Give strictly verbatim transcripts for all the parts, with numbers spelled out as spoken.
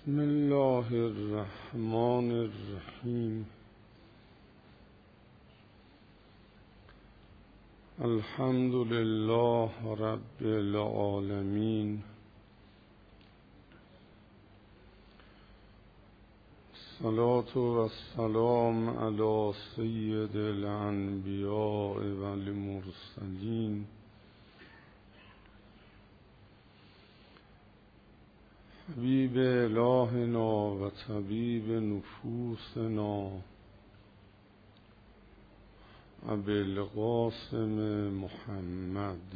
بسم الله الرحمن الرحیم. الحمد لله رب العالمین. الصلاة والسلام علی سید الانبیاء والمرسلین حبیب الهنا و طبیب نفوسنا ابوالقاسم محمد.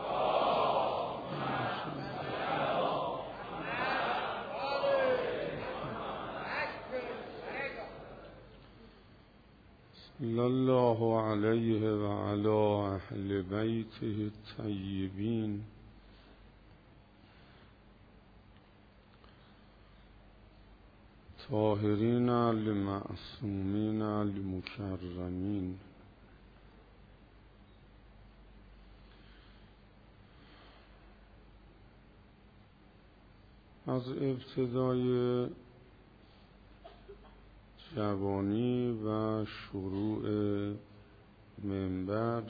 صلی الله علیه و علی اهل بیته الطیبین طاهرین المعصومین المکرمین. از ابتدای جوانی و شروع منبر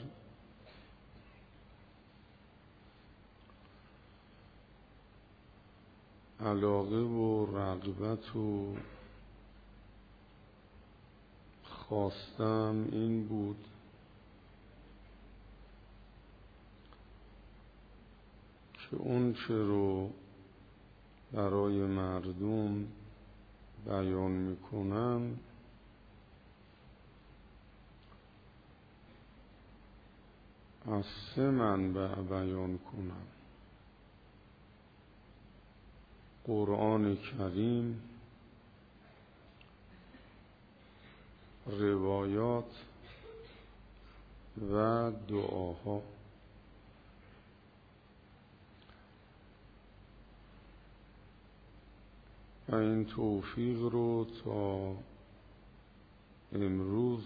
علاقه و رغبت و خواستم این بود که اون چه رو برای مردم بیان میکنم از سه منبع بیان کنم: قرآن کریم، روایات و دعاها. و این توفیق رو تا امروز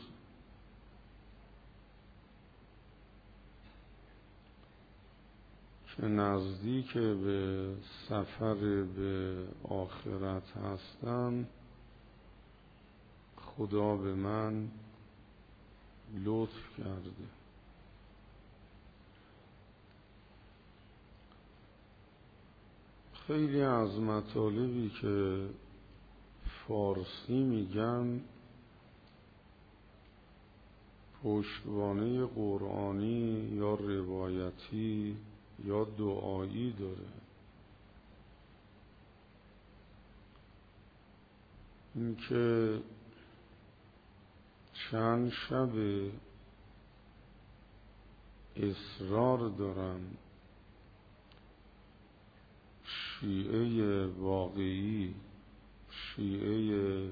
که نزدیک به سفر به آخرت هستم خدا به من لطف کرده. خیلی از مطالبی که فارسی میگن پشتوانه قرآنی یا روایتی یا دعایی داره. این که چند شب اصرار دارن شیعه واقعی، شیعه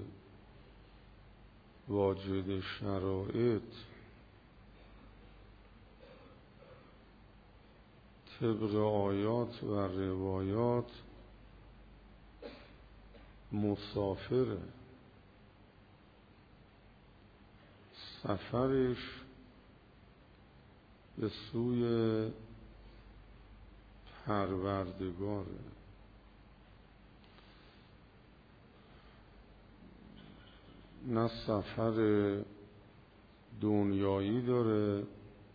واجد شرایط، طبق آیات و روایات مسافره. سفرش به سوی پروردگاره. نه سفر دنیایی داره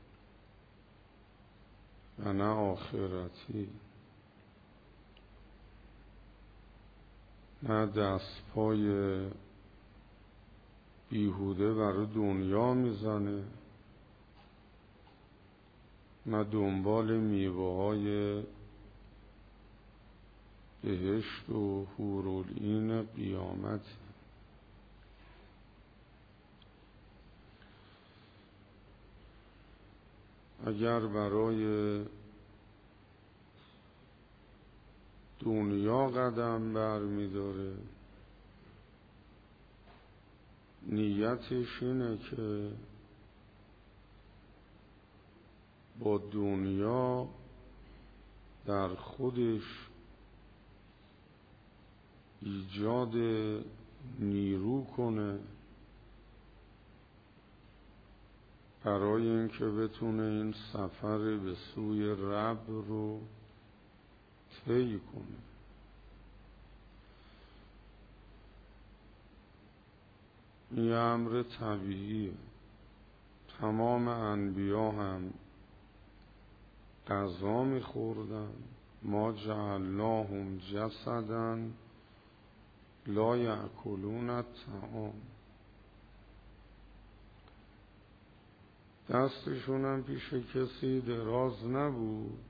و نه آخرتی. نه دست پای بیهوده برای دنیا میزنه، نه دنبال میوه های بهشت و حورالعین قیامت. اگر برای دنیا قدم بر می‌داره، نیتش اینه که با دنیا در خودش ایجاد نیرو کنه برای اینکه بتونه این سفر به سوی رب رو طی کنه. این امر طبیعیه. تمام انبیا هم غذا میخوردن. ما جعلناهم جسدا لا یأکلون الطعام. دستشون هم پیش کسی دراز نبود،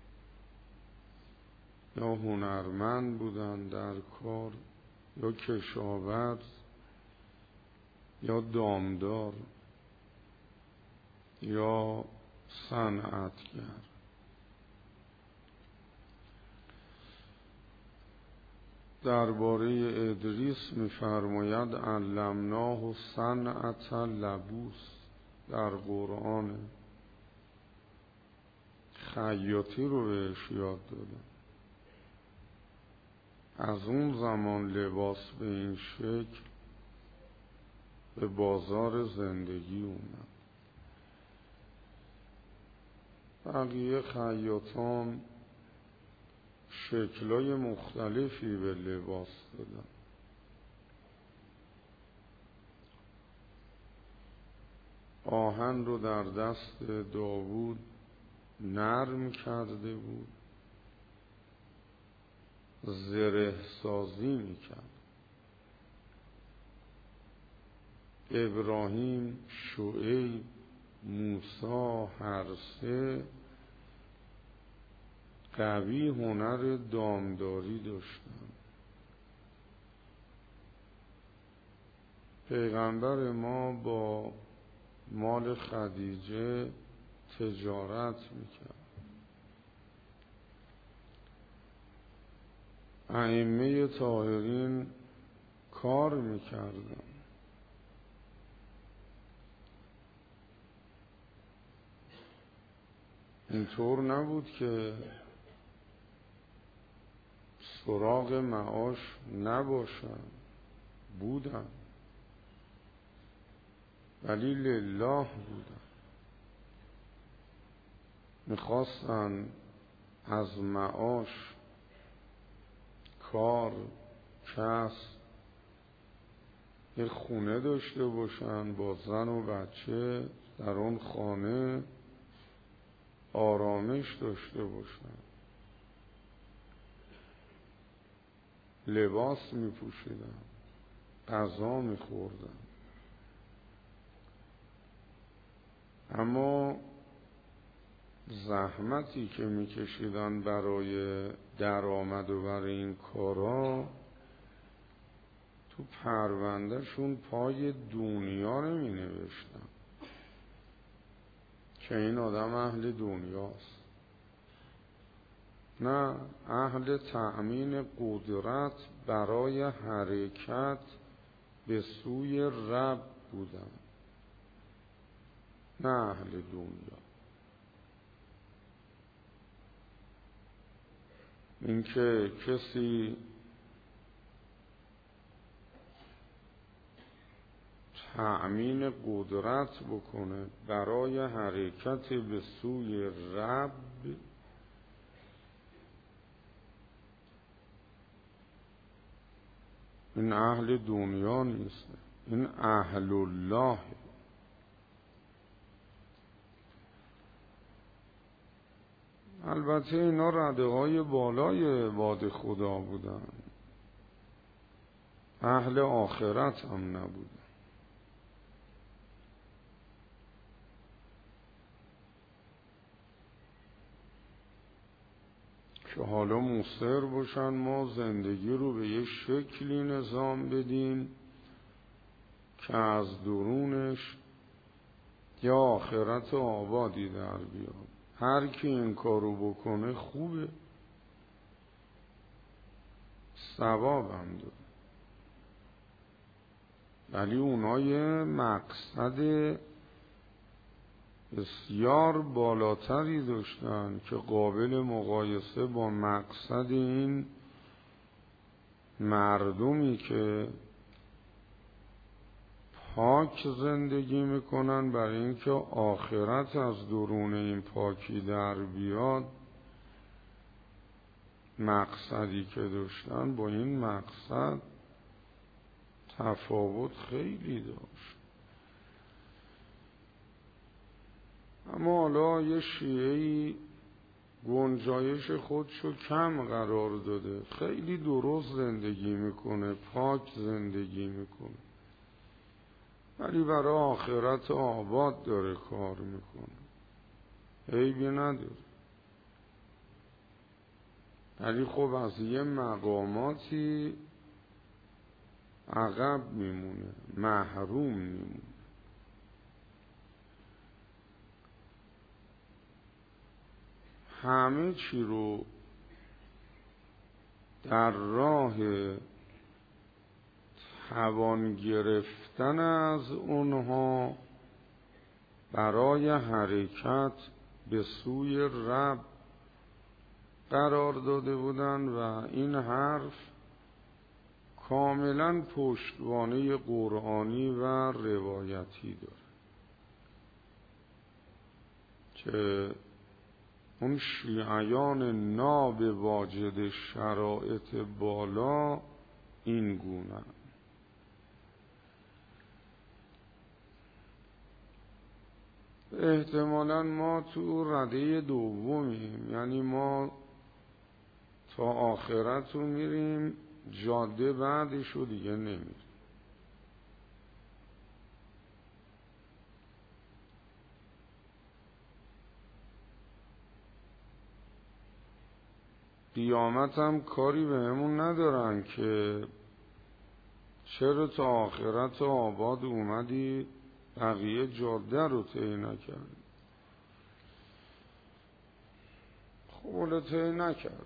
یا هنرمند بودن در کار، یا کشاورز، یا دامدار، یا صنعتگر. درباره ادریس می‌فرماید علمناه صنعة لبوس. در قرآن خیاطی رو بهش یاد داده. از اون زمان لباس به این شکل به بازار زندگی اومد. بقیه خیاطان شکلای مختلفی به لباس دادن. آهن رو در دست داوود نرم کرده بود، زره سازی میکرد. ابراهیم، شعیب، موسی هر سه قوی هنر دامداری داشتن. پیغمبر ما با مال خدیجه تجارت میکرد. ائمه طاهرین کار میکردن. اینطور نبود که سراغ معاش نباشن، بودن، ولی لله بودن. میخواستن از معاش، کار، کسب، یک خونه داشته باشن با زن و بچه، در اون خانه آرامش داشته باشن. لباس می پوشیدن، غذا می خوردن. اما زحمتی که می کشیدن برای درآمد و برای این کارا، تو پروندهشون پای دنیا نمی نوشتن که این آدم اهل دنیاست. نه، اهل تأمین قدرت برای حرکت به سوی رب بودن، نه اهل دنیا. اینکه کسی تأمین قدرت بکنه برای حرکت به سوی رب، این اهل دنیا نیست، این اهل الله. البته اینا رده های بالای باد خدا بودن، اهل آخرت هم نبودن. که حالا مصر باشن ما زندگی رو به یه شکلی نظام بدیم که از درونش یا آخرت آبادی در بیاد. هر کی این کارو بکنه خوبه، ثواب هم داره. ولی اونا یه مقصد بسیار بالاتری داشتن که قابل مقایسه با مقصد این مردمی که پاک زندگی میکنن برای اینکه آخرت از درون این پاکی در بیاد. مقصدی که داشتن با این مقصد تفاوت خیلی داشت. اما حالا یه شیعه‌ای گنجایش خودشو کم قرار داده، خیلی درست زندگی میکنه، پاک زندگی میکنه، ولی برای آخرت آباد داره کار میکنه، عیبی نداره. ولی خب از یه مقاماتی عقب میمونه، محروم میمونه. همه چی رو در راه توان گرفتن از اونها برای حرکت به سوی رب قرار داده بودن و این حرف کاملا پشتوانه قرآنی و روایتی داره که اون شیعیان ناب واجد شرایط بالا این گونه. احتمالاً ما تو رده دومیم، یعنی ما تا آخرت رو میریم، جاده بعدش رو دیگه نمیریم. قیامت هم کاری به همون ندارن که چرا تا آخرت آباد اومدی بقیه جاده رو طی نکردی. خب طی نکرد،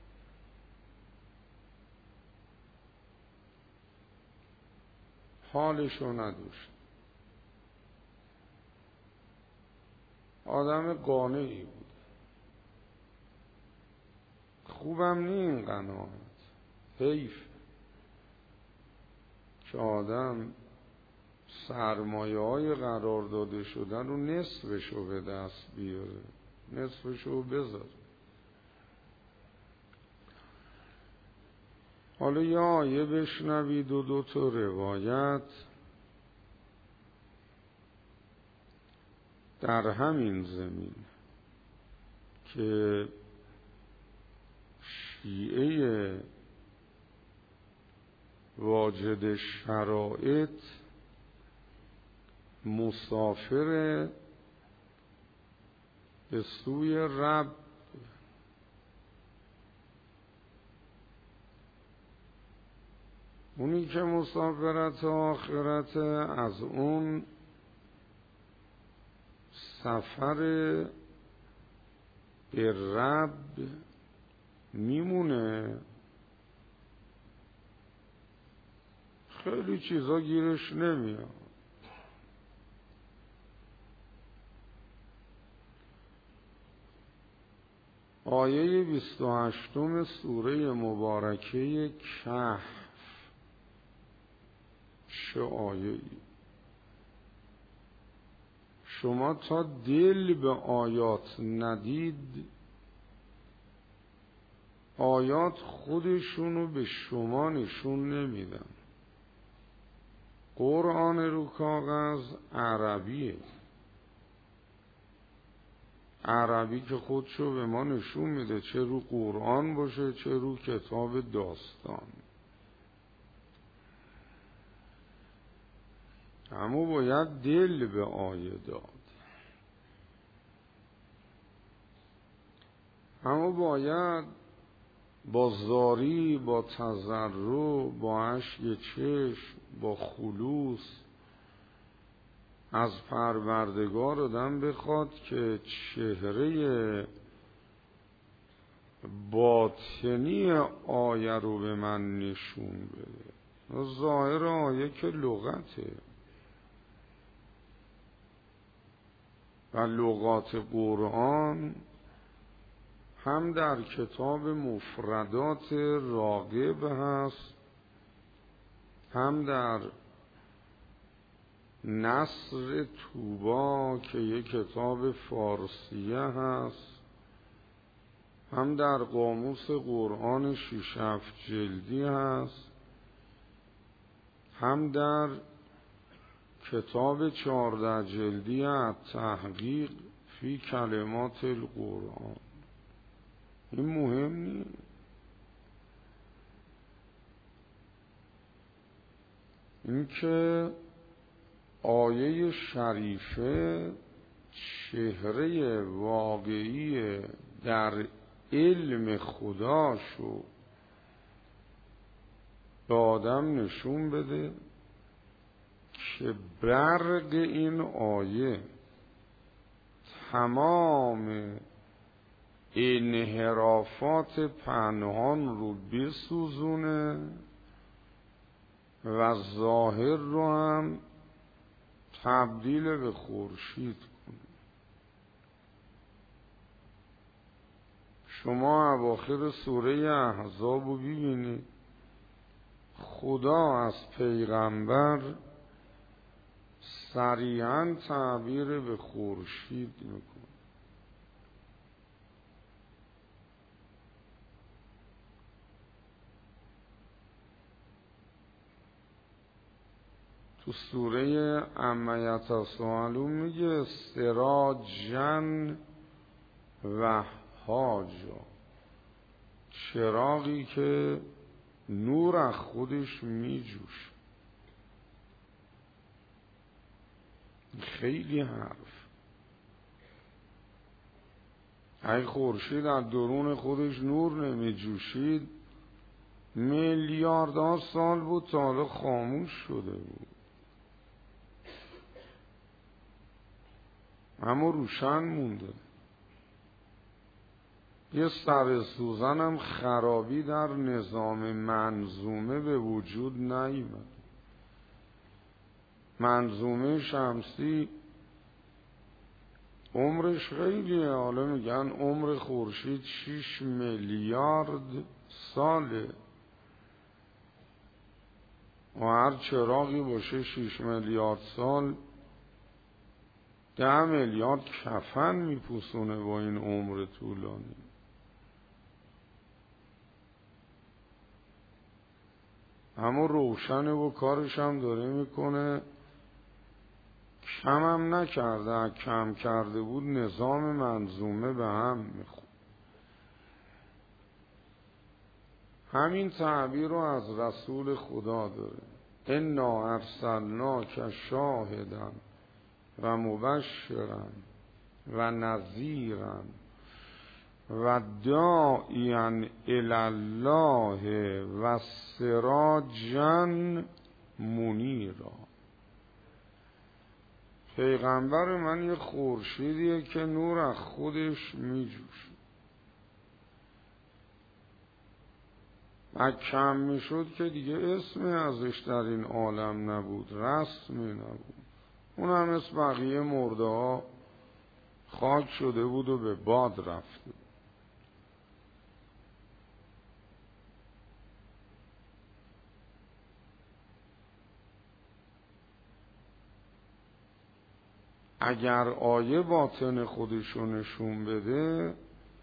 حالشو نداشت، آدم قانعی بود. خوبم نی این قناعت، حیف که آدم سرمایه های قرار داده شدن رو نصفشو به دست بیاره، نصفشو بذاره. حالا یه آیه بشنوید و دو تا روایت در همین زمین که شیعه واجد شرایط مسافر به سوی رب، اونی که مسافرت آخرت از اون سفر به رب میمونه، خیلی چیزا گیرش نمیاد. آیه بیست و هشتم سوره مبارکه کهف، چه آیه ای! شما تا دل به آیات ندید، آیات خودشونو به شما نشون نمیدن. قرآن رو کاغذ عربیه، عربی که خودشو به ما نشون میده، چه رو قرآن باشه چه رو کتاب داستان. اما باید دل به آیه داد، اما باید با زاری، با تضرع، با اشک چشم، با خلوص از پروردگار آدم بخواد که چهره باطنی آیه رو به من نشون بده. ظاهر آیه که لغته و لغات قرآن هم در کتاب مفردات راغب هست، هم در نصر طوبا که یک کتاب فارسیه هست، هم در قاموس قرآن شش هفت جلدی هست، هم در کتاب چهارده جلدی التحقیق فی کلمات القرآن. این مهم نیست. این که آیه شریفه چهره واقعی در علم خداشو به آدم نشون بده که برق این آیه تمام انحرافات پنهان رو بسوزونه و ظاهر رو هم تبدیل به خورشید کنه. شما اواخر سوره احزاب رو ببینید، خدا از پیغمبر صریحاً تعبیر به خورشید میکنه. تو سوره عما یتساءلون میگه سراجا و هاجا، چراغی که نور از خودش میجوش. خیلی حرف. اگه خورشید از درون خودش نور نمیجوشید میلیاردها سال بود تا حالا خاموش شده بود، اما روشن مونده. یه سر سوزنم خرابی در نظام منظومه به وجود نیامد. منظومه شمسی عمرش خیلیه، حالا میگن عمر خورشید شیش میلیارد ساله و هر چراغی باشه شیش میلیارد سال ده میلیارد کفن میپوسونه با این عمر طولانی. اما روشنه و کارش هم داره میکنه. کم هم نکرده، کم کرده بود نظام منظومه به هم میخورد. همین تعبیر رو از رسول خدا داره، انا ارسلناک شاهدا و مبشرا و نذیرا و داعیا الی الله و سراجا منیرا. پیغمبر من یه خورشیدیه که نور از خودش میجوشه. اگه کم میشد که دیگه اسمی ازش در این عالم نبود، رسمی نبود. اون هم مثل بقیه مرده ها خاک شده بود و به باد رفته. اگر آیه باطن خودشو نشون بده،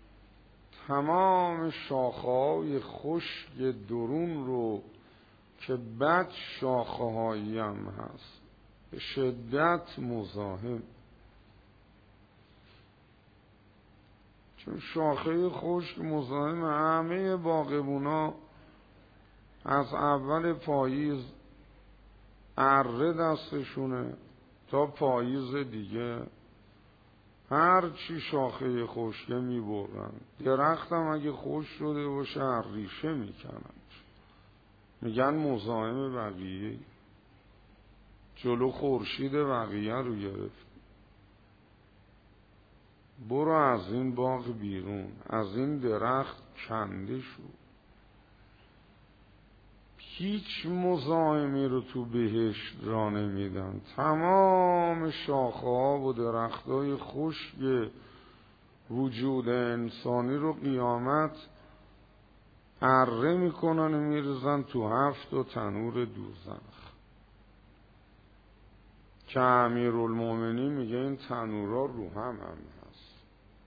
تمام شاخه‌های خشک درون رو که بد شاخه‌هایی هم هست به شدت مزاحم. چون شاخه خشک مزاحم همه باغبونا از اول پاییز اره دستشونه تا پاییز دیگه هر چی شاخه خشکه میبرن. درختم اگه خشک شده باشه هر ریشه میکنن، میگن مزاحم بقیه، جلو خورشید بقیه رو گرفت. برو از این باغ بیرون، از این درخت کنده شو. هیچ مزاحمی رو تو بهشت را نمیدن. تمام شاخه ها و درخت های خشک وجود انسانی رو قیامت اره میکنن و میرزن تو هفت و تنور دوزخ. که امیرالمومنین میگه این تنورا رو هم هم هست،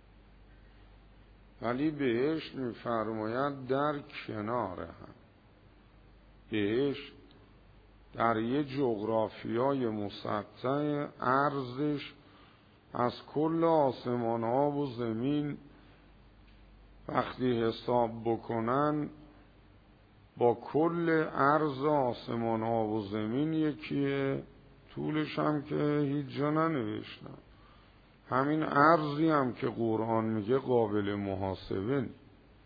ولی بهشت میفرماید در کنار هم. بهشت در یه جغرافیای مسطح عرضش از کل آسمان ها و زمین وقتی حساب بکنن با کل عرض آسمان ها و زمین یکیه، طولش هم که هیچ جا ننوشتن. همین عرضی هم که قرآن میگه قابل محاسبه نیست،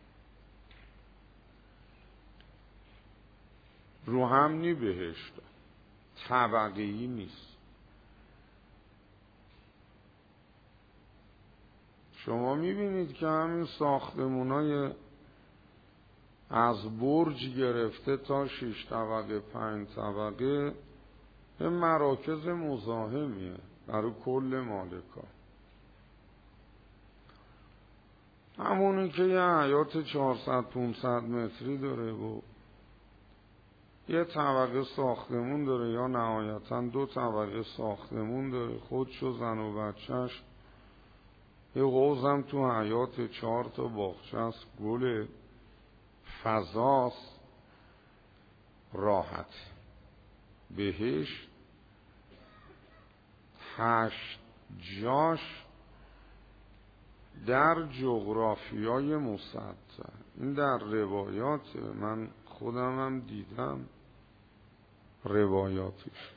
رو هم نی بهشت طبقه‌ای نیست. شما میبینید که همین ساختمونای از برج گرفته تا شش طبقه پنج طبقه به مراکز مزاحمیه برای کل مالکا. همونی که یه حیات چهارصد پانصد متری داره و یه طبقه ساختمون داره یا نهایتاً دو طبقه ساختمون داره، خودش و زن و بچهش، یه حوضم تو حیات چهار تا باغچه است، گل فضاست، راحت. بهش هشت جاش در جغرافیای مسطح. این در روایات، من خودم هم دیدم روایاتش.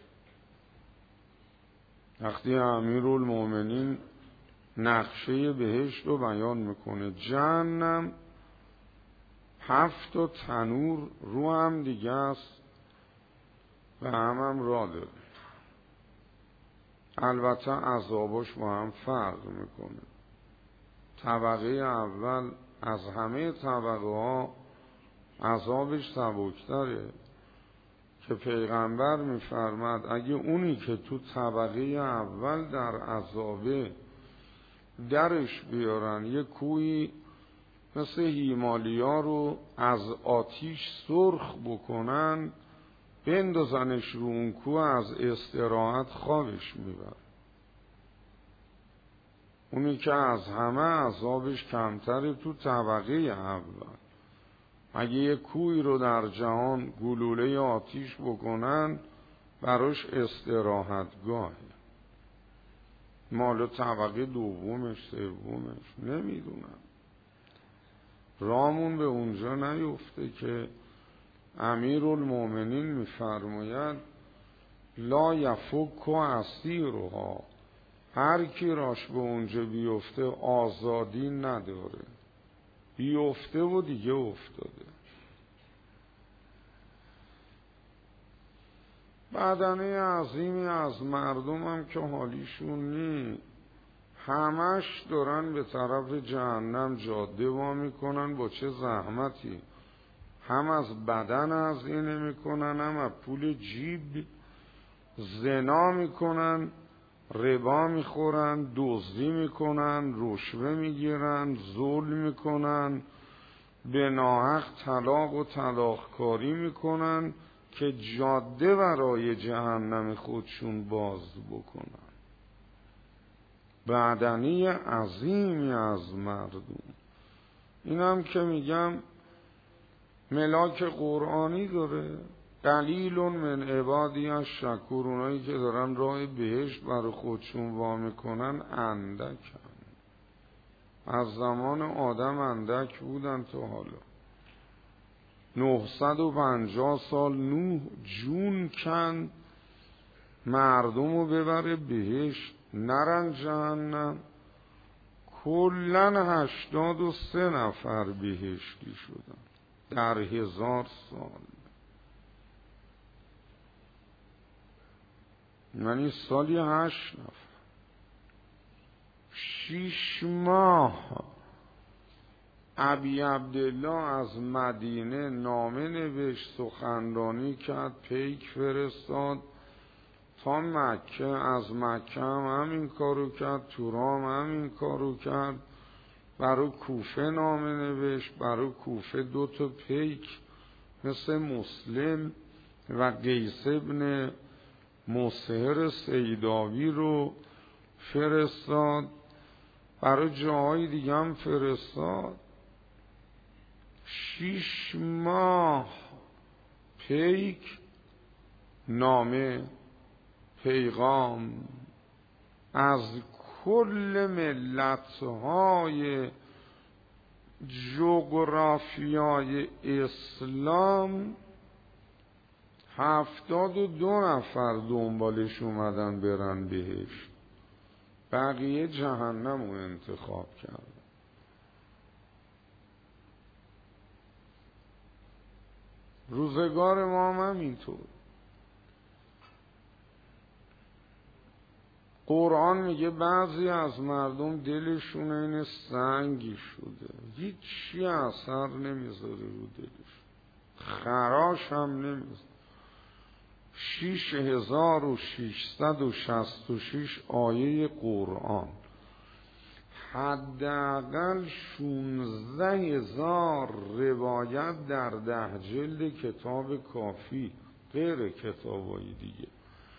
وقتی امیرالمومنین نقشه بهشت رو بیان میکنه، جهنم هفت تا تنور رو هم دیگه است و هم هم را داره. البته عذاباش با هم فرق میکنه. طبقه اول از همه طبقه ها عذابش سبکتره که پیغمبر میفرماد اگه اونی که تو طبقه اول در عذابه درش بیارن، یه کوهی مثل هیمالیا رو از آتیش سرخ بکنن بندازنش رو اون کوه، از استراحت خوابش میبر. اونی که از همه عذابش کمتره تو طبقه اول. اگه یه کوهی رو در جهان گلوله آتیش بکنن براش استراحتگاه، مال طبقه دومش سومش نمیدونم. رامون به اونجا نیفته که امیرالمومنین میفرماید لا یفک اسیرها، هر کی راش به اونجا بیفته آزادی نداره، بیفته و دیگه افتاده. بدنه عظیمی از مردم هم که حالیشون نی، همش دارن به طرف جهنم جاده وا میکنن. با چه زحمتی، هم از بدن هزینه میکنن، هم از پول جیب. زنا میکنن، ربا میخورن، دزدی میکنن، رشوه میگیرن، ظلم میکنن، به ناحق طلاق و طلاقکاری میکنن که جاده برای جهنم خودشون باز بکنن. بدنی عظیمی از مردم. اینم که میگم ملاک قرآنی داره. قلیل من عبادی الشکور، اونایی که دارن راه بهشت برای خودشون وا میکنن اندکن. از زمان آدم اندک بودن تا حالا. نهصد و پنجاه سال نوح جون کن مردم رو ببره بهشت نرن جهنم. کلن هشتاد و سه نفر بهشتی شدن در هزار سال. یعنی سالی هشت نفر. شیش ماه ابی عبدالله از مدینه نامه نوشت، سخنرانی کرد، پیک فرستاد تا مکه. از مکه هم همین کارو کرد، تورام همین کارو کرد. برای کوفه نامه نوشت، برای کوفه دو تا پیک مثل مسلم و قیس ابن مصهر سیداوی رو فرستاد. برای جاهای دیگه هم فرستاد. شیش ماه پیک نامه، پیغام از کل ملت‌های جغرافیای اسلام هفتاد و دو نفر دنبالش اومدن برن بهشت، بقیه جهنم رو انتخاب کردن. روزگار ما هم همینطور. قرآن میگه بعضی از مردم دلشون این سنگی شده، هیچی اثر نمیذاره رو دلش، خراش هم نمیذاره. شیش هزار و ششصد و شصت و شش آیه قرآن، حداقل شونزده هزار روایت در ده جلد کتاب کافی غیر کتابای دیگه،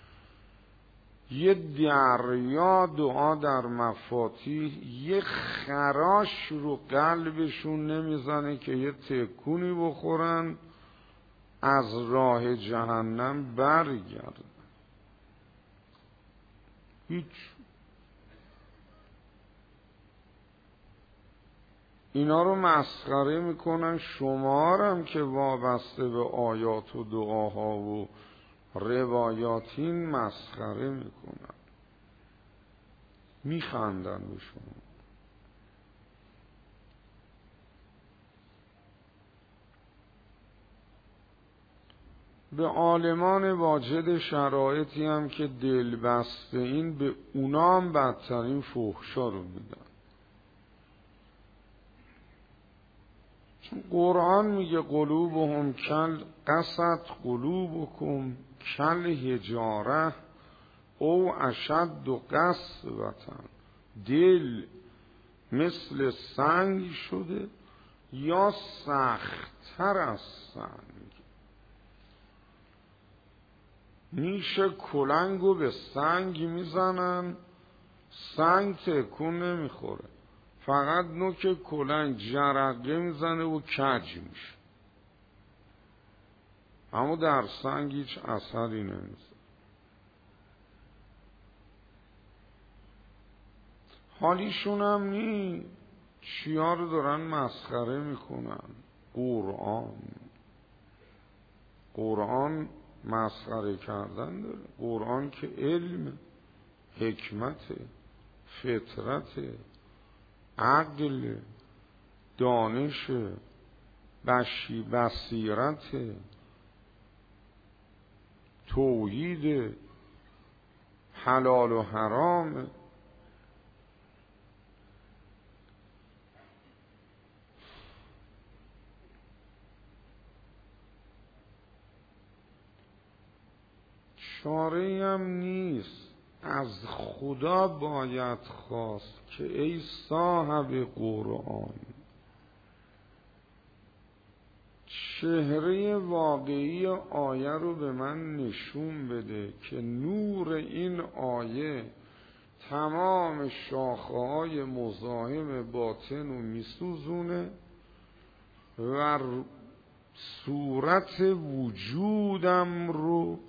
یه دریا دعا در مفاتیح، یه خراش رو قلبشون نمیزنه که یه تکونی بخورن از راه جهنم برگردن. هیچ. اینا رو مسخره میکنن، شما هم که وابسته به آیات و دعاها و روایاتین مسخره میکنن، میخندن به شما. به عالمان واجد شرایطی هم که دل بسته این، به اونا هم بدترین فحشا رو میدن. چون قرآن میگه قلوبهم کل قسط قلوبکم کل حجاره او اشد و قسوة، دل مثل سنگ شده یا سخت‌تر از سنگ. نیش کلنگو به سنگ میزنن، سنگ تکون نمیخوره، فقط نوک کلنگ جرقه میزنه و کج میشه، اما در سنگ هیچ اثری نمیزنه. حالیشون هم نی چیا رو دارن مسخره میکنن. قرآن قرآن مسخره کردن داره. قرآن که علم، حکمت، فطرت، عقل، دانش، بشی بصیرت، توحید، حلال و حرام. چاره هم نیست، از خدا باید خواست که ای صاحب قرآن، چهره واقعی آیه رو به من نشون بده که نور این آیه تمام شاخه‌های مزاحم باطن رو میسوزونه و صورت وجودم رو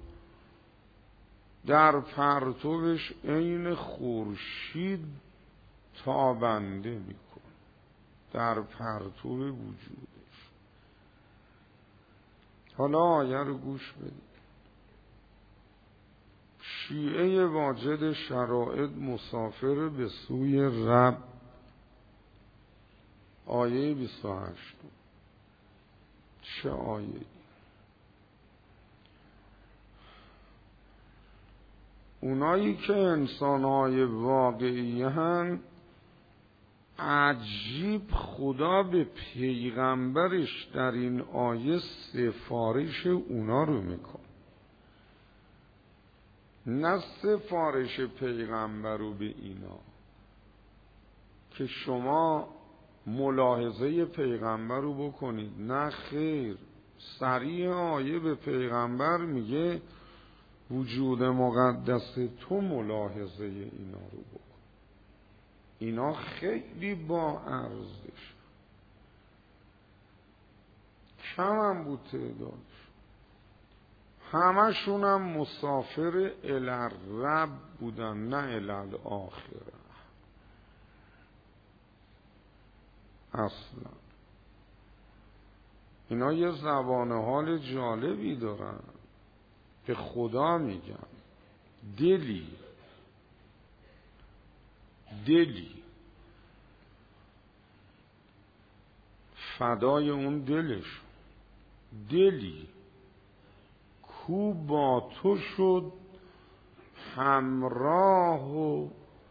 در پرتوش عین خورشید تابنده میکن، در پرتو وجودش. حالا آیه رو گوش بدید. شیعه واجد شرائط مسافر به سوی رب، آیه بیست و هشت. چه آیه؟ اونایی که انسانهای واقعی هن، عجیب خدا به پیغمبرش در این آیه سفارش اونا رو میکن، نه سفارش پیغمبر رو به اینا که شما ملاحظه پیغمبر رو بکنید. نه خیر، صریح آیه به پیغمبر میگه وجود مقدس تو ملاحظه اینا رو بکن، اینا خیلی با ارزش، کم هم بود تعدادش. همشون هم مسافر الرب بودن، نه الاخره اصلا. اینا یه زبان حال جالبی دارن که خدا میگن دلی دلی فدای اون دلش، دلی کو با تو شد همراه و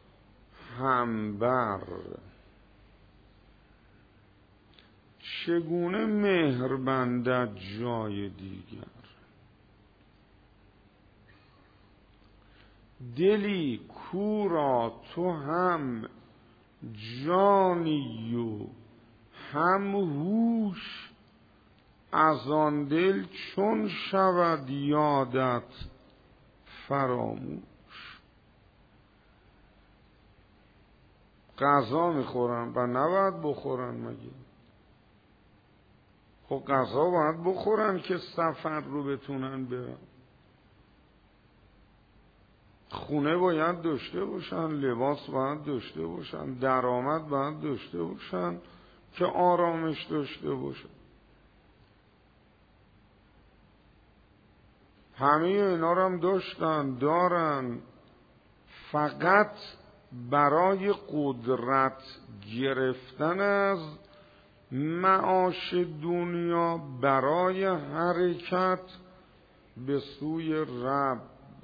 همبر، چگونه مهر بندد جای دیگر. دلی کو را تو هم جانی و هم هوش، از آن دل چون شود یادت فراموش. غذا میخورن و نباید بخورن مگه؟ خب غذا باید بخورن که سفر رو بتونن برن. خونه باید داشته باشن، لباس باید داشته باشن، درآمد باید داشته باشن که آرامش داشته باشن. همه اینا رو هم داشتن دارن، فقط برای قدرت گرفتن از معاش دنیا، برای حرکت به سوی رب.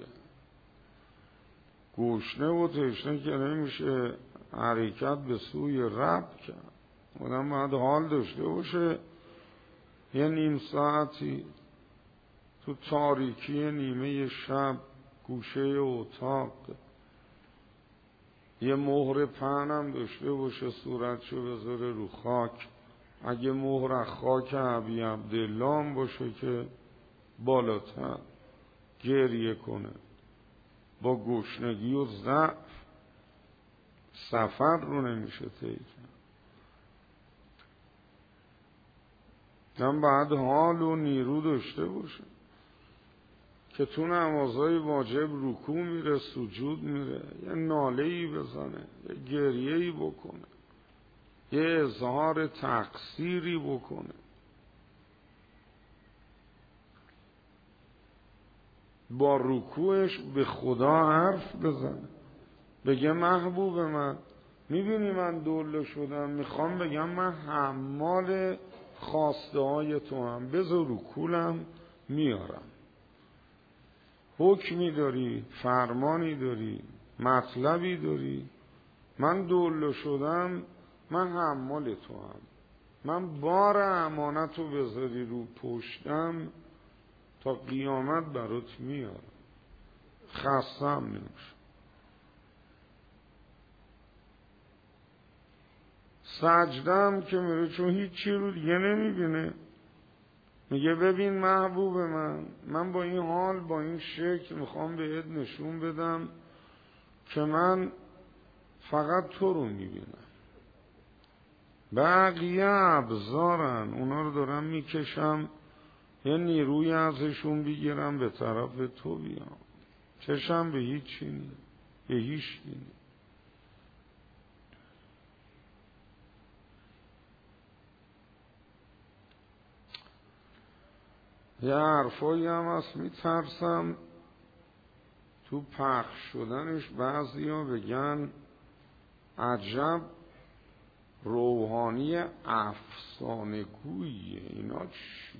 گشنه و تشنه که نمیشه حرکت به سوی رب کرد. آدم باید حال داشته باشه یه نیم ساعتی تو تاریکی نیمه شب گوشه اتاق یه مهر پهنم داشته باشه، صورتشو بذاره رو خاک. اگه مهر خاک ابی عبدالله باشه که بالاتر گریه کنه، با گشنگی و ضعف سفر رو نمیشه طی کرد. من باید حال و نیرو داشته باشه که تو نمازهای واجب رکوع میره، سجود میره، یه ناله‌ای بزنه، یه گریه‌ای بکنه، یه اظهار تقصیری بکنه. با رکوعش به خدا حرف بزنه، بگه محبوب من میبینی من دوله شدم، میخوام بگم من حمال خواسته های تو هم، بذار رو کولم میارم. حکمی داری، فرمانی داری، مطلبی داری، من دوله شدم، من حمال تو هم، من بار امانت رو بذاری رو پشتم تا قیامت برات میارم، خستم نمیشه. سجدم که میره چون هیچی رو دیگه نمیبینه، میگه ببین محبوب من، من با این حال با این شکل میخوام بهت نشون بدم که من فقط تو رو میبینم. بقیه ابزارن، اونا رو دارم میکشم یه نیروی ازشون بگیرم به طرف تو بیام. چشم به هیچی نی، به هیچ نی. یه حرفایی هم هست میترسم تو پخش شدنش بعضی ها بگن عجب روحانی افسانه گوییه، اینا چیه؟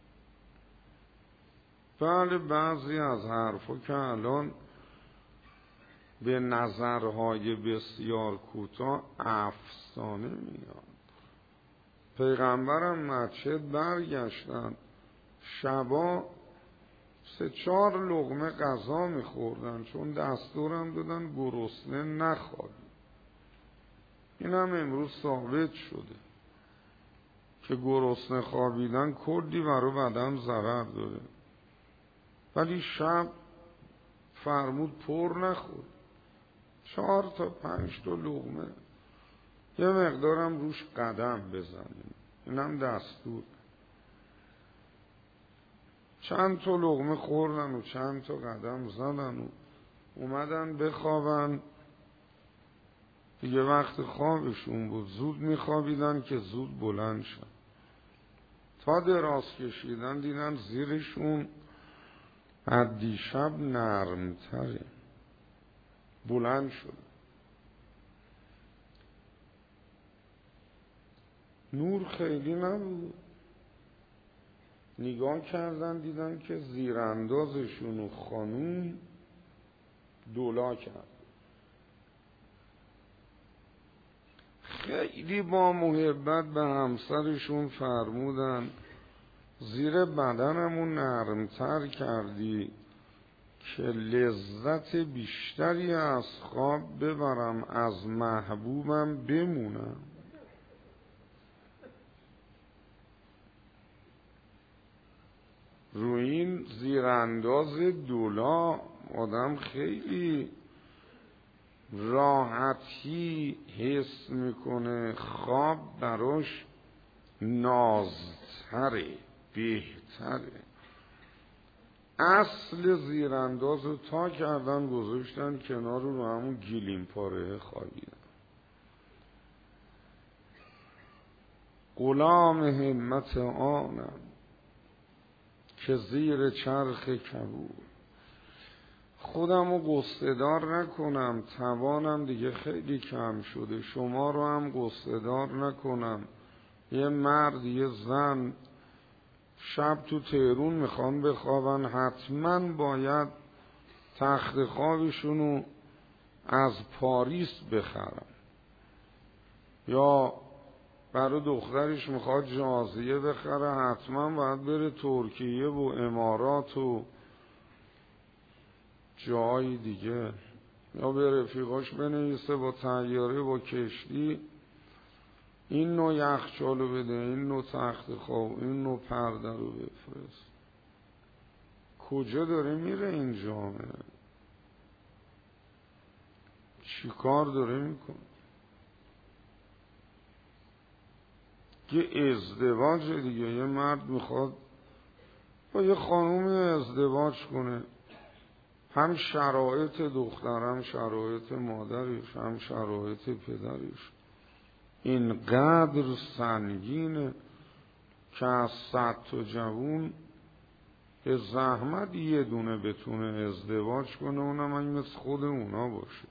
بله بعضی از حرفا که الان به نظرهای بسیار کوتاه افسانه میاد. پیغمبرم مسجد برگشتن، شبا سه چهار لقمه غذا میخوردن چون دستورم دادن گرسنه نخوابی. این هم امروز ثابت شده که گرسنه خوابیدن کلی برای بدن ضرر داره، ولی شب فرمود پر نخور، چهار تا پنج تا لقمه، یه مقدارم روش قدم بزنیم، این هم دستور. چند تا لقمه خوردن و چند تا قدم زدن و اومدن بخوابن. دیگه وقت خوابشون بود، زود میخوابیدن که زود بلند شن. تا دراز کشیدن دیدن زیرشون از دیشب نرمتره، بلند شد. نور خیلی نبود. نگاه کردن دیدن که زیراندازشون و خانوم دولا کرد. خیلی با محبت به همسرشون فرمودن زیر بدنمون نرمتر کردی که لذت بیشتری از خواب ببرم، از محبوبم بمونم. روی این زیرانداز دولا آدم خیلی راحتی حس میکنه، خواب براش نازتره، بهتره. اصل زیرانداز رو تا کردن گذاشتن کنار، رو همون گلیم پاره خوابیدن. غلام همت آنم که زیر چرخ کبود. خودم رو قصه‌دار نکنم، توانم دیگه خیلی کم شده، شما رو هم قصه‌دار نکنم. یه مرد یه زن شب تو تهرون میخوان بخوابن، حتما باید تخت خوابشونو از پاریس بخرن، یا برای دخترش میخواد جازیه بخره، حتما باید بره ترکیه و امارات و جای دیگه، یا به رفیقاش بنویسه با طیاره با کشتی این نوع یخچالو بده، این نوع تخت خواب، این نوع پرده رو بفرست. کجا داره میره این جامعه؟ چی کار داره میکنه؟ یه ازدواج دیگه، یه مرد میخواد با یه خانومی ازدواج کنه، هم شرایط دختر، هم شرایط مادرش، هم شرایط پدرش اینقدر سنگینه که از صد تا جوون به زحمت یه دونه بتونه ازدواج کنه، اونم این مثل خود اونا باشه.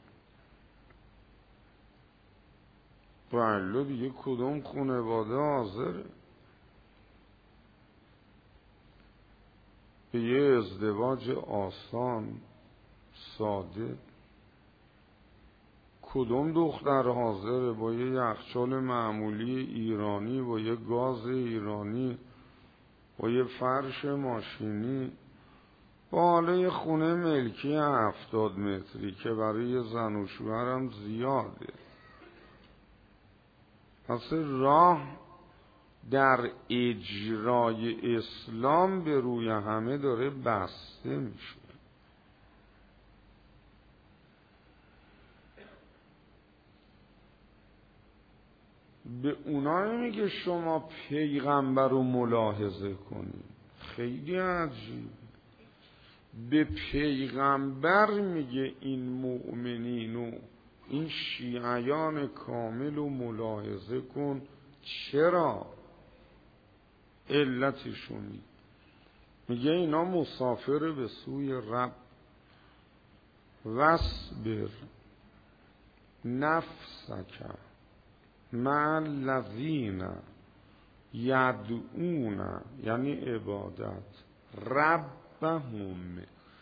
بله دیگه کدوم خانواده حاضره به یه ازدواج آسان ساده؟ کدوم دختر حاضره با یه یخچال معمولی ایرانی، با یه گاز ایرانی، با یه فرش ماشینی، با حالا یه خونه ملکی هفتاد متری که برای یه زن و شوهرم زیاده. پس راه در اجرای اسلام به روی همه داره بسته میشه. به اونایی میگه شما پیغمبر رو ملاحظه کنید، خیلی عجیب. به پیغمبر میگه این مؤمنین و این شیعیان کامل رو ملاحظه کن. چرا؟ علتشونی میگه اینا مسافر به سوی رب. واصبر نفسک مع الذین یدعون، یعنی عبادت، ربهم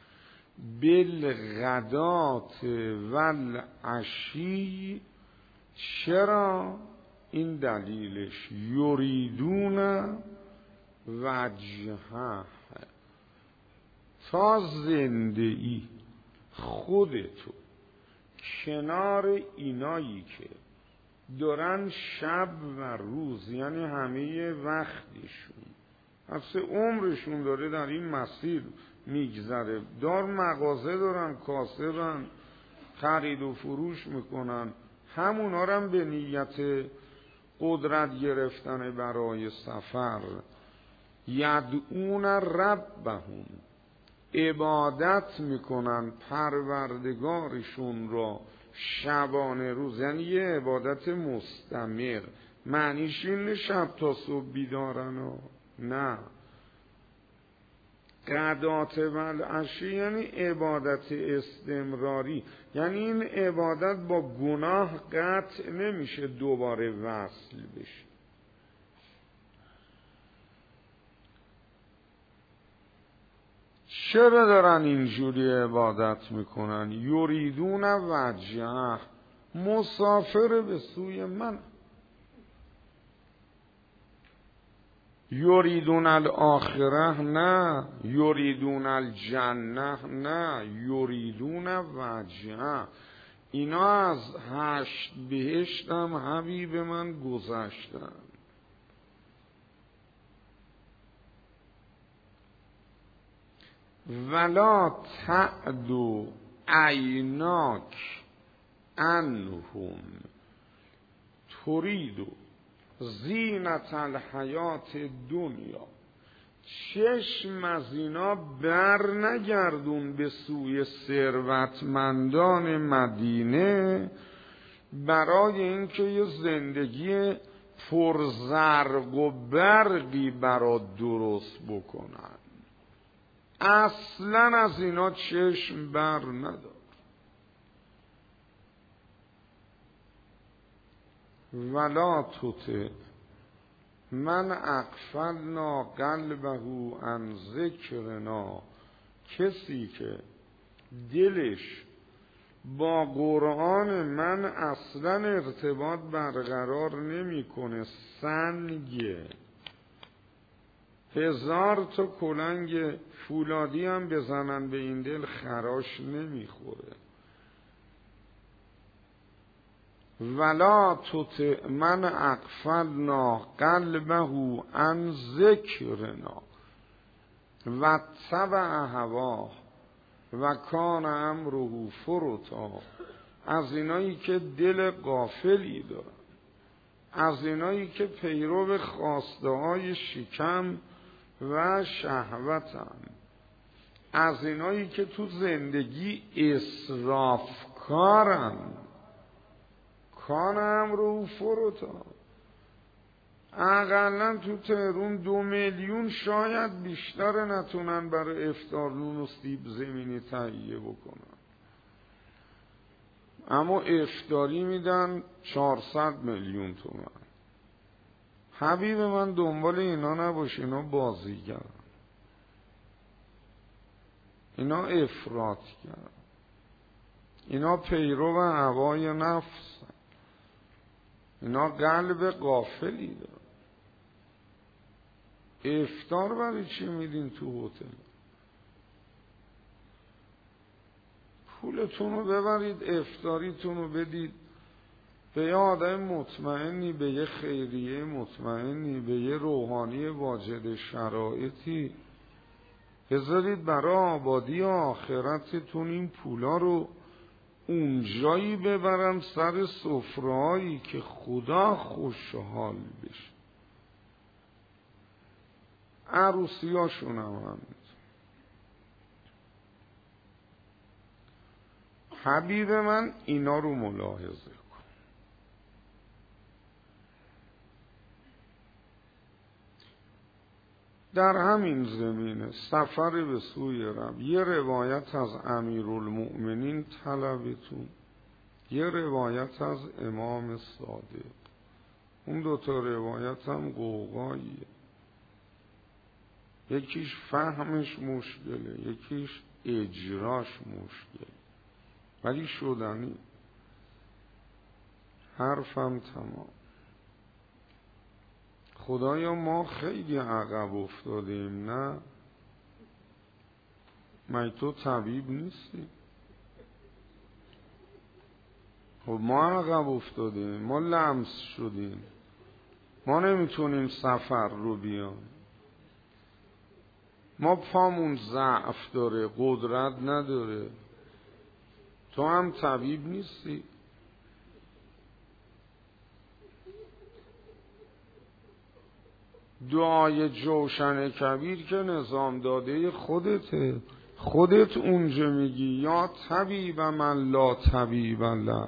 بالغداة والعشی. چرا؟ این دلیلش یریدون وجهه. تا زندگی خودتو کنار اینایی که دارن شب و روز، یعنی همه وقتشون، اصلا عمرشون داره در این مسیر میگذره، دار مغازه دارن، کاسبن، خرید و فروش میکنن، همونا رو به نیت قدرت گرفتن برای سفر یدعون ربهم، عبادت میکنن پروردگارشون را شبانه روز، یعنی یه عبادت مستمر. معنیش این شب تا صبح بیدارن و نه، غدات و العشی یعنی عبادت استمراری، یعنی این عبادت با گناه قطع نمیشه، دوباره وصل بشه. چرا دارن اینجوری عبادت میکنن؟ یریدون وجهه، مسافر به سوی من. یریدون الاخره نه، یریدون الجنه نه، یریدون وجهه. اینا از هشت بهشت هم حبیب من گذشتن. ولا تعدو عیناک عنهم تریدو زینت الحیات دنیا. چشم از اینا بر نگردون به سوی ثروتمندان مدینه برای اینکه یه زندگی پرزرق و برقی برات درست بکنن. اصلا از اینا چشم بر ندار. ولا تطع من اغفلنا قلبه عن ذکرنا، کسی که دلش با قرآن من اصلا ارتباط برقرار نمیکنه، سنگه. هزار تا کلنگ فولادی هم بزنن به این دل خراش نمیخوره. ولا تطع من اغفلنا قلبه عن ذکرنا و تبع هواه و کان امره فرطا. از اینایی که دل غافلی دارن، از اینایی که پیرو خواسته های شکم و شهوتن، از اینایی که تو زندگی اسراف کارن، کان امرو فرطا. اقلا تو تهرون دو میلیون شاید بیشتر نتونن برای افطار نون و سیب زمینی تهیه بکنن، اما افطاری میدن چهارصد میلیون تومان. حبیب من دنبال اینا نباش، اینا بازیگرن، اینا افراط کردن، اینا پیرو و هوای نفس، اینا قلب غافلی دارن. افطار برای چی میدین تو هتل؟ پولتون رو ببرید افطاریتون رو بدید به یه آدم مطمئنی، به یه خیریه مطمئنی، به یه روحانی واجد شرایطی. بذارید برای آبادی آخرتتون این پولا رو اونجایی ببرن سر سفرهایی که خدا خوشحال بشه. عروسی هاشون هم همین. حبیب من اینا رو ملاحظه کن. در همین زمینه سفر به سوی رب، یه روایت از امیرالمؤمنین طلبتون، یه روایت از امام صادق. اون دوتا روایت هم قوقاییه، یکیش فهمش مشکله، یکیش اجراش مشکله، ولی شدنی. حرفم تمام. خدایا ما خیلی عقب افتادیم، نه؟ مگه تو طبیب نیستی؟ خب ما عقب افتادیم، ما لمس شدیم، ما نمیتونیم سفر رو بیام، ما پامون ضعف داره، قدرت نداره. تو هم طبیب نیستی؟ دعای جوشن کبیر که نظام داده خودته، خودت اونجا میگی یا طبیب من لا طبیب له.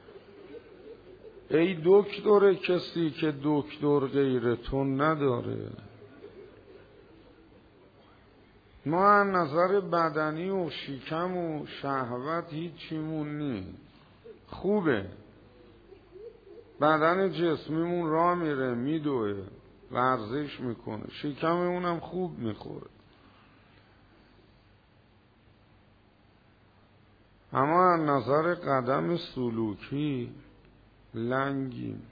ای دکتر کسی که دکتر غیر تو نداره. ما از نظر بدنی و شکم و شهوت هیچیمون نیست، خوبه، بدن جسمیمون راه میره، میدوه، ورزش میکنه، شکممون هم خوب میخوره، اما از نظر قدم سلوکی لنگیم.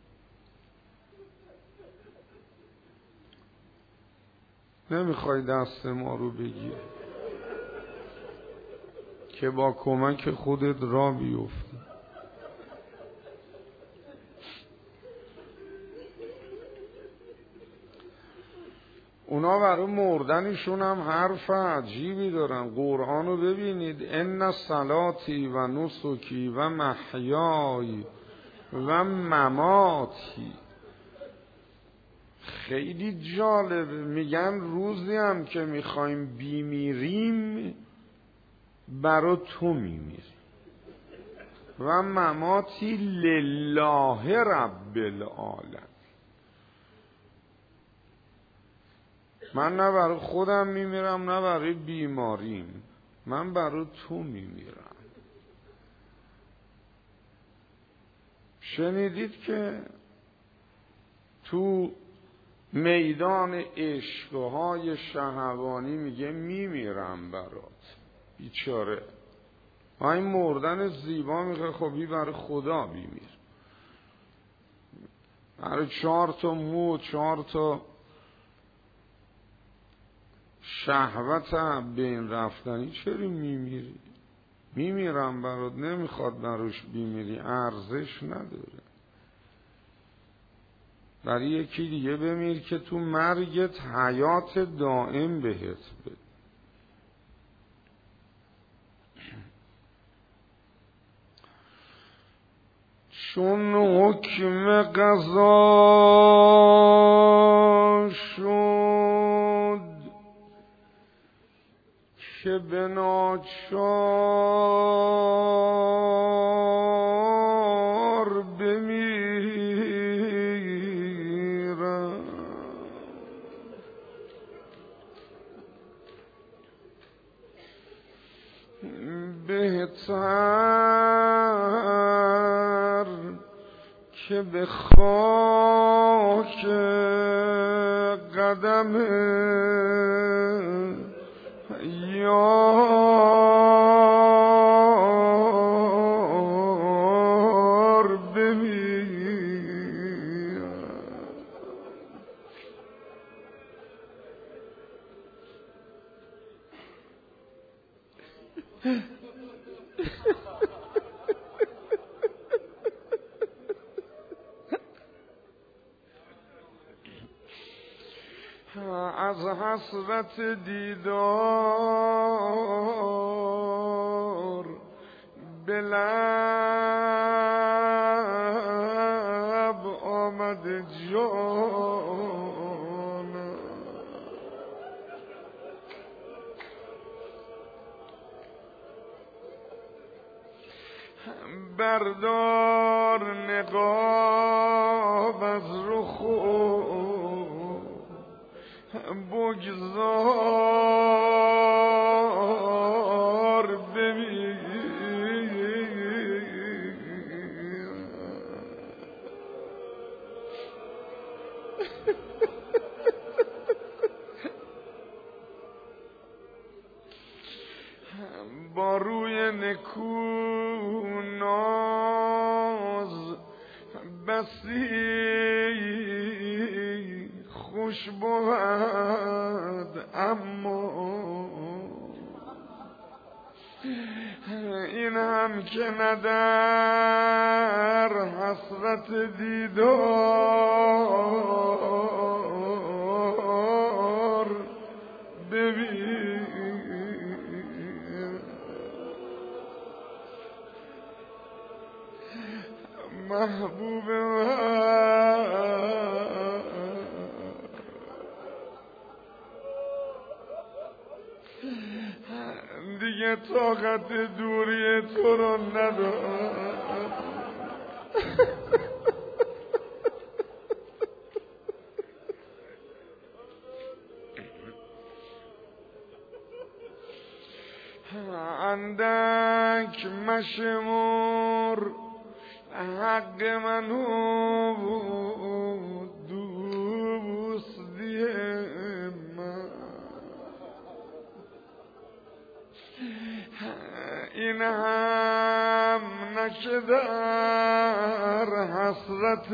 نمیخوای دست ما رو بگیر که با کمک خودت را بیفتی. اونا برای مردنشون هم حرف عجیبی دارن. قرآن رو ببینید، ان صلاتی و نسکی و محیای و مماتی. خیلی جالب، میگن روزی هم که میخوایم بیمیریم برا تو میمیریم و مماتی لله رب العالمین. من نه برای خودم میمیرم نه برای بیماریم، من برای تو میمیرم. شنیدید که تو میدان عشقهای شهوانی میگه میمیرم برات، بیچاره. این مردن زیبا میگه خب بی برای خدا بیمیر، برای چهار تا مو، چهار تا شهوت بین رفتنی چرا میمیری؟ میمیرم برات، نمیخواد براش بیمیری، ارزش نداره. برای یکی دیگه بمیر که تو مرگت حیات دائم بهت بده. چون حکم قضا شد که به ناچار بمیرم، بهتر که به خاک قدم یار بمیرم. از حسرت دیدار به لب آمد جانم، بردار نقاب از رخ بگذار بمیرم. با روی نکو ناز بسی خوش بود، اما این هم که ندر حسرت دیدار ببین. محبوب من دیگه طاقت دوری تو رو ندارم. اندک مشمر حق منو دوستی من، این هم نکه در حسرت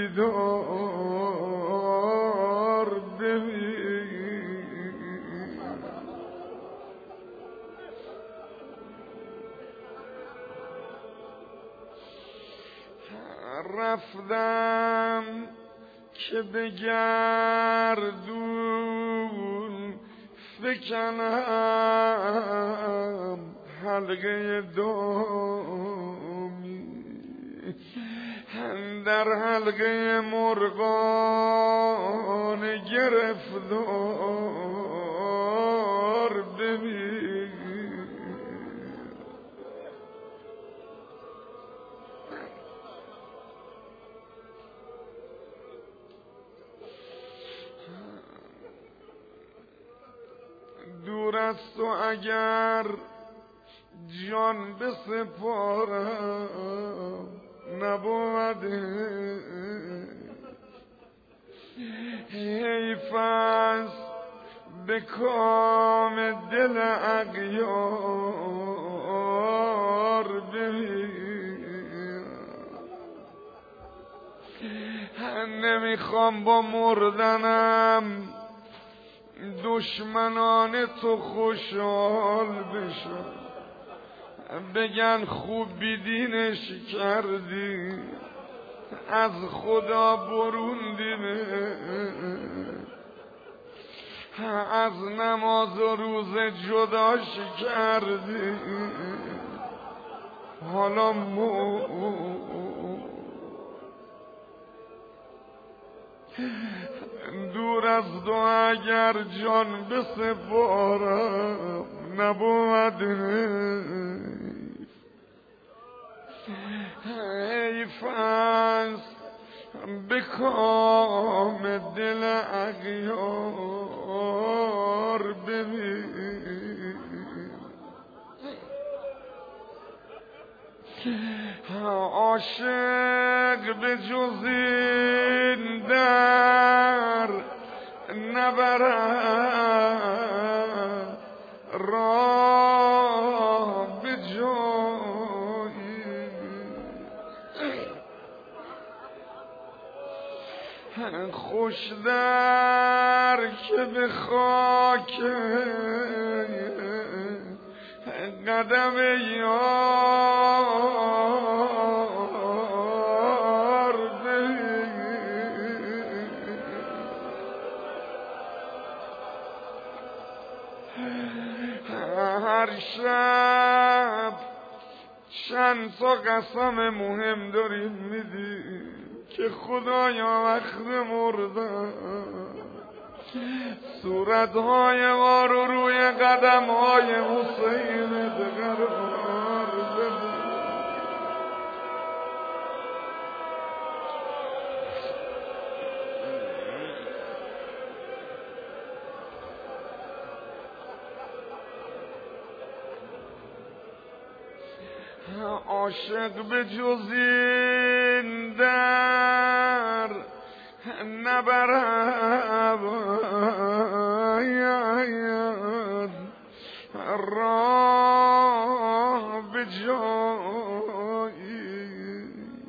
دیدار ببین. رفتم که به گردون فکنم حلقه دامی، در حلقه مرغان گرفتار ببین. دور از تو اگر جان بسپارم نبود، حیف است به کام دل اغیار ببین. نمیخوام با مردنم دشمنان تو خوشحال بشن، بگن خوب بیدینش کردی، از خدا بروندیمه، از نماز و روز جداش کردی، حالا مو دور از تو اگر جان بسپارم نبود، حیف است به کام دل اغیار ببین. عاشق به جز این در نبرد راه به جایی، خوش در که به خاک قدم یار ببین. هر شب چند تا قسم مهم داریم میدیم که خدایا وقت مردن صورتهای ما رو روی قدمهای حسین قرار بده. عاشق به جز این در نبرد راه به جایی،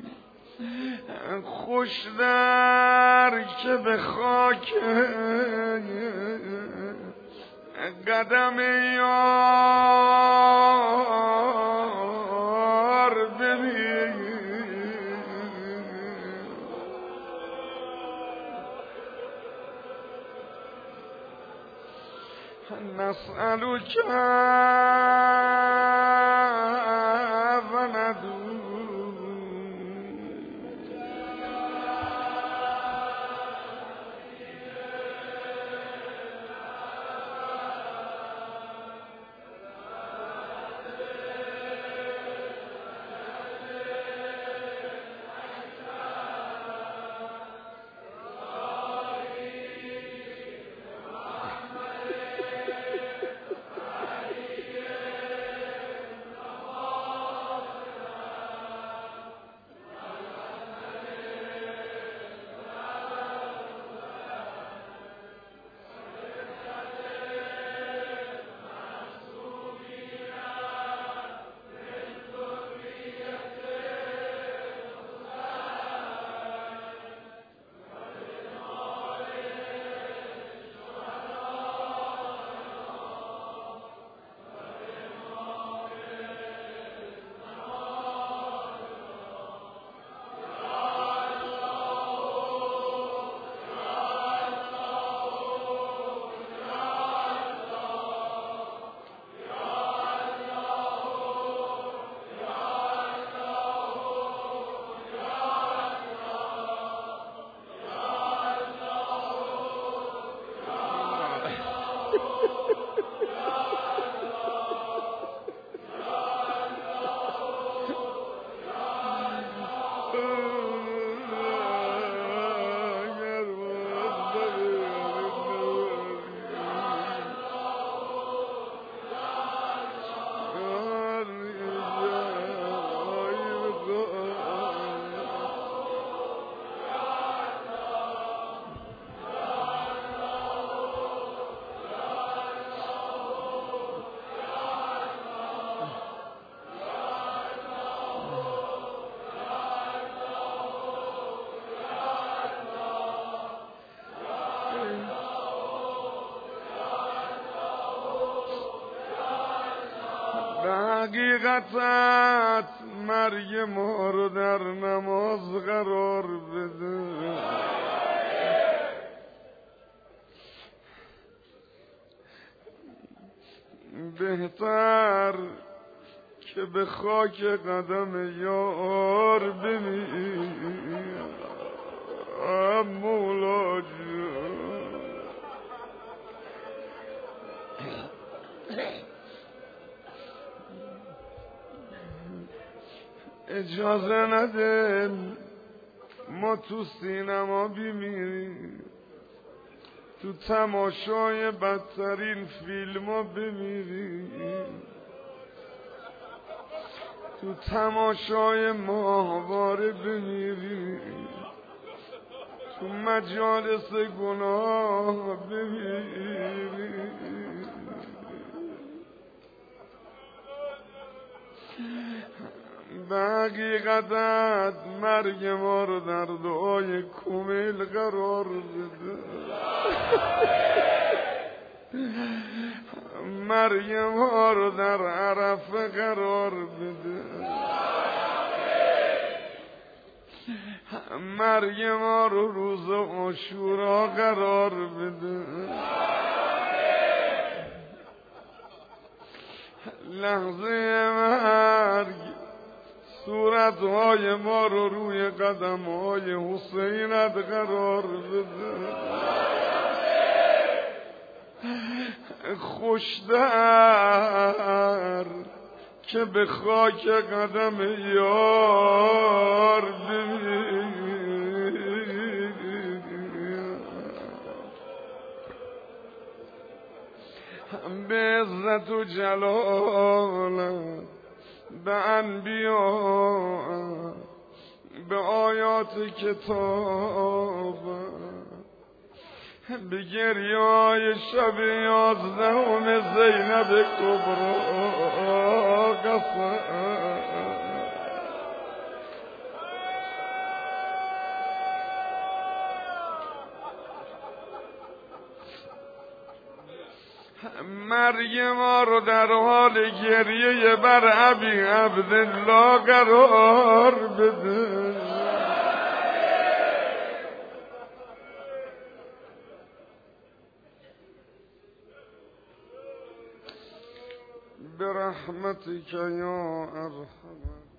خوش در که به خاک قدم یار ببین. نسألك و ندعو به حقیقتت مرگ ما رو در نماز قرار بده. بهتر که به خاک قدم یار بمیرم مولا جان. اجازه نده ما تو سینما بمیریم، تو تماشای بدترین فیلم ها بمیریم، تو تماشای ماهواره بمیریم، تو مجالس گناه بمیریم. به حقیقتت مرگ ما رو در دعای کمیل قرار بده. مرگ ما رو در عرفه قرار بده. مرگ ما رو روز عاشورا قرار بده. لحظه مرگ صورتهای ما رو روی قدمهای حسینت قرار بده. خوشتر که به خاک قدم یار به عزت و جلالت، به انبیا، به آیات کتاب، به گریه‌های شب یازدهم زینب کبری قسم. مرگ ما رو در حال گریه بر ابی عبدالله قرار بده. برحمتك یا ارحم